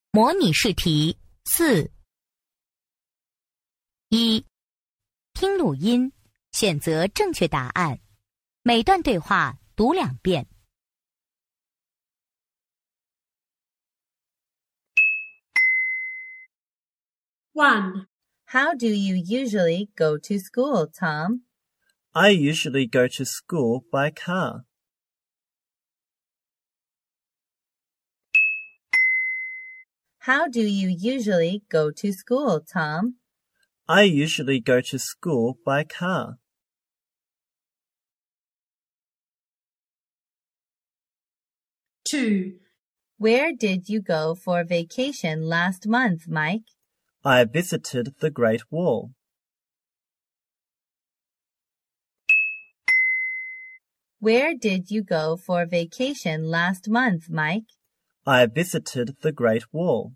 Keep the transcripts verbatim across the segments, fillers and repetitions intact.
模拟试题四。一、听录音，选择正确答案，每段对话读两遍。 One. How do you usually go to school, Tom? I usually go to school by car. How do you usually go to school, Tom? I usually go to school by car. Two. Where did you go for vacation last month, Mike? I visited the Great Wall. Where did you go for vacation last month, Mike? I visited the Great Wall.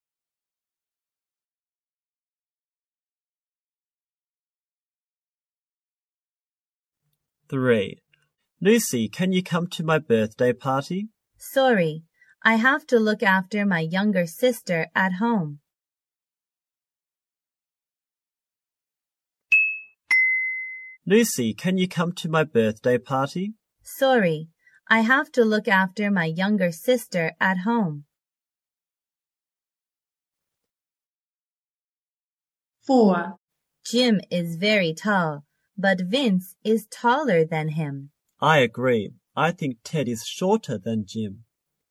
Three. Lucy, can you come to my birthday party? Sorry, I have to look after my younger sister at home. Lucy, can you come to my birthday party? Sorry, I have to look after my younger sister at home. Four. Jim is very tall, but Vince is taller than him. I agree. I think Ted is shorter than Jim.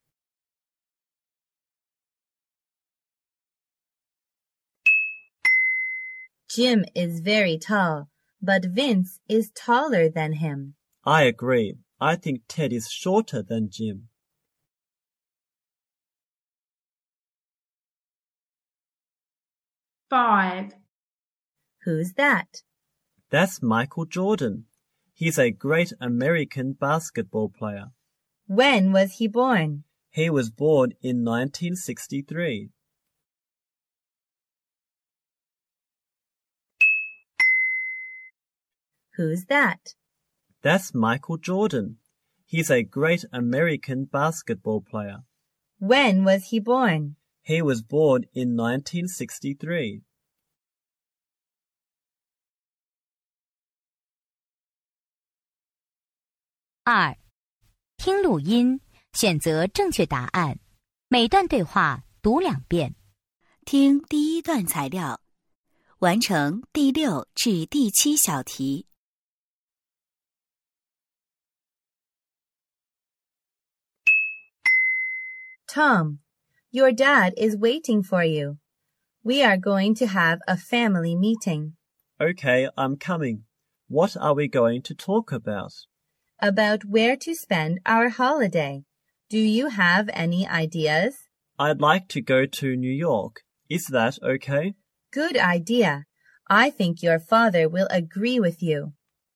Jim is very tall, but Vince is taller than him. I agree. I think Ted is shorter than Jim. Five. Who's that? That's Michael Jordan. He's a great American basketball player. When was he born? He was born in nineteen sixty-three. Who's that? That's Michael Jordan. He's a great American basketball player. When was he born? He was born in nineteen sixty-three. 二、听录音，选择正确答案，每段对话读两遍。 听第一段材料，完成第六至第七小题。 Tom, your dad is waiting for you. We are going to have a family meeting. Okay, I'm coming. What are we going to talk about? About where to spend our holiday. Do you have any ideas? I'd like to go to New York. Is that okay? Good idea. I think your father will agree with you.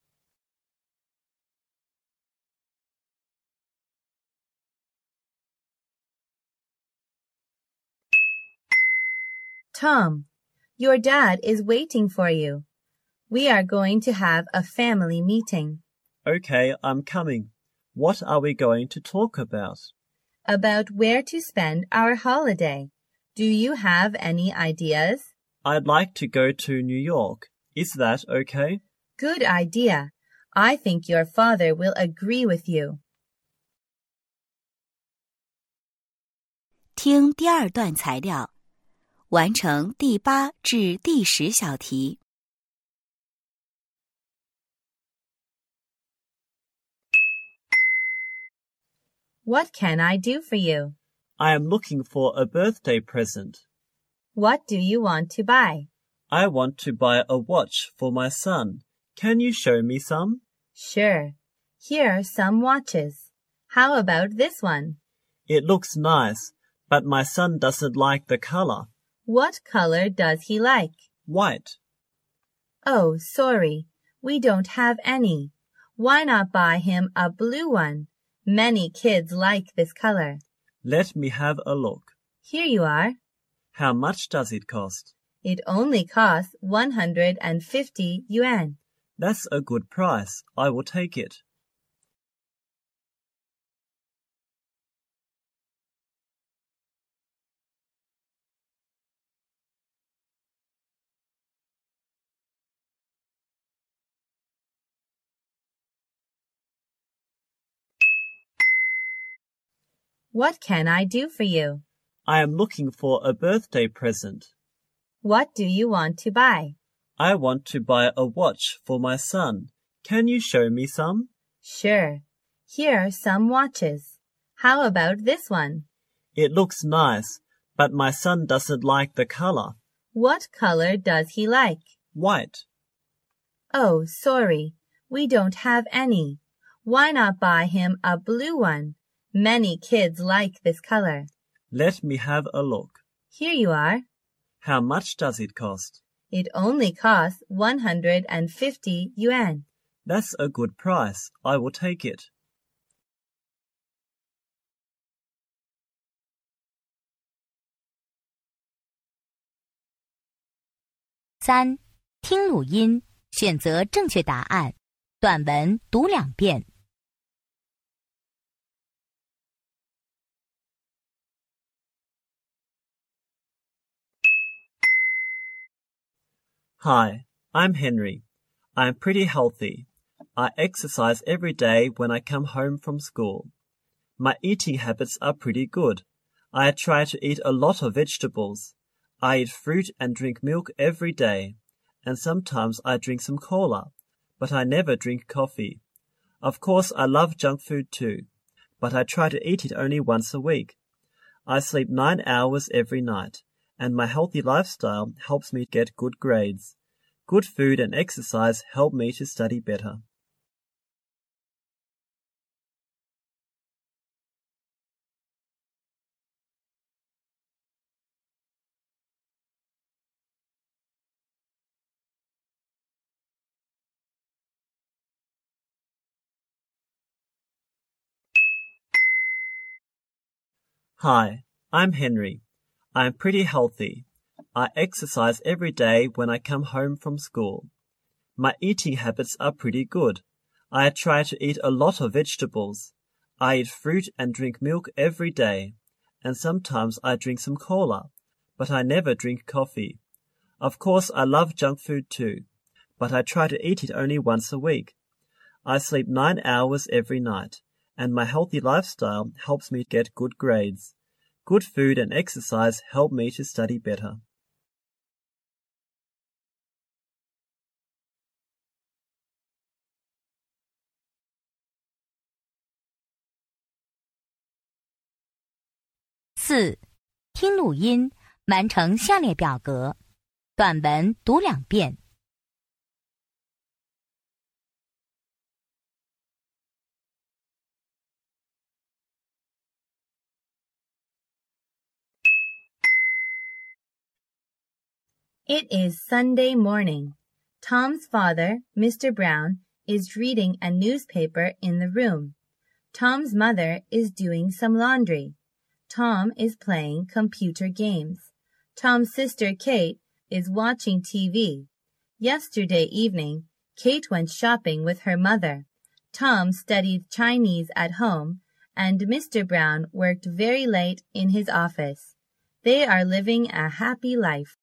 Tom, your dad is waiting for you. We are going to have a family meeting. Okay, I'm coming. What are we going to talk about? About where to spend our holiday. Do you have any ideas? I'd like to go to New York. Is that okay? Good idea. I think your father will agree with you. 听第二段材料，完成第八至第十小题。 What can I do for you? I am looking for a birthday present. What do you want to buy? I want to buy a watch for my son. Can you show me some? Sure. Here are some watches. How about this one? It looks nice, but my son doesn't like the color. What color does he like? White. Oh, sorry. We don't have any. Why not buy him a blue one? Many kids like this color. Let me have a look. Here you are. How much does it cost? It only costs one hundred fifty yuan. That's a good price. I will take it. What can I do for you? I am looking for a birthday present. What do you want to buy? I want to buy a watch for my son. Can you show me some? Sure. Here are some watches. How about this one? It looks nice, but my son doesn't like the color. What color does he like? White. Oh, sorry. We don't have any. Why not buy him a blue one? Many kids like this color. Let me have a look. Here you are. How much does it cost? It only costs one hundred fifty yuan. That's a good price. I will take it. 三、听录音，选择正确答案。短文读两遍。 Hi, I'm Henry. I'm pretty healthy. I exercise every day when I come home from school. My eating habits are pretty good. I try to eat a lot of vegetables. I eat fruit and drink milk every day, and sometimes I drink some cola, but I never drink coffee. Of course, I love junk food too, but I try to eat it only once a week. I sleep nine hours every night, and my healthy lifestyle helps me get good grades. Good food and exercise help me to study better. Hi, I'm Henry. I'm pretty healthy. I exercise every day when I come home from school. My eating habits are pretty good. I try to eat a lot of vegetables. I eat fruit and drink milk every day, and sometimes I drink some cola, but I never drink coffee. Of course, I love junk food too, but I try to eat it only once a week. I sleep nine hours every night, and my healthy lifestyle helps me get good grades. Good food and exercise help me to study better. 四、听录音，完成下列表格。短文读两遍。 It is Sunday morning. Tom's father, Mister Brown, is reading a newspaper in the room. Tom's mother is doing some laundry. Tom is playing computer games. Tom's sister Kate is watching T V. Yesterday evening, Kate went shopping with her mother. Tom studied Chinese at home, and Mister Brown worked very late in his office. They are living a happy life.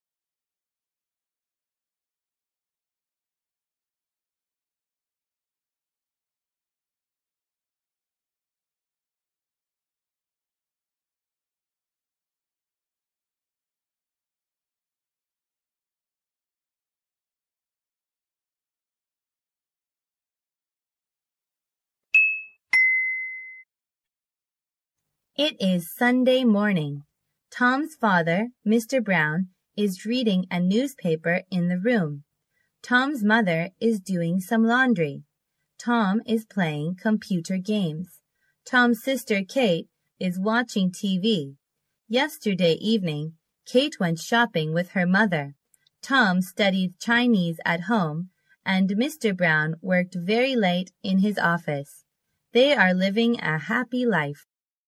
It is Sunday morning. Tom's father, Mister Brown, is reading a newspaper in the room. Tom's mother is doing some laundry. Tom is playing computer games. Tom's sister Kate is watching T V. Yesterday evening, Kate went shopping with her mother. Tom studied Chinese at home, and Mister Brown worked very late in his office. They are living a happy life.